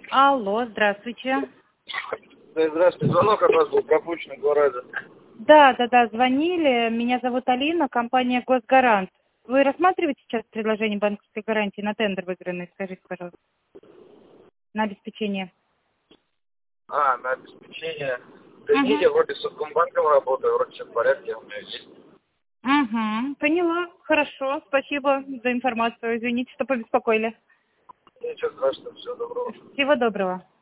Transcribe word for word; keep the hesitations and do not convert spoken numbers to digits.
Алло, здравствуйте. Да, здравствуйте. Звонок от вас был пропущен два раза. Да, да, да, звонили. Меня зовут Алина, компания «Госгарант». Вы рассматриваете сейчас предложение банковской гарантии на тендер выигранный? Скажите, пожалуйста. На обеспечение. А, на обеспечение. Да Угу. нет, я вроде с Совкомбанком работаю, вроде все в порядке, у меня есть. Угу, поняла. Хорошо, спасибо за информацию. Извините, что побеспокоили. Ничего страшного, всего доброго. Всего доброго.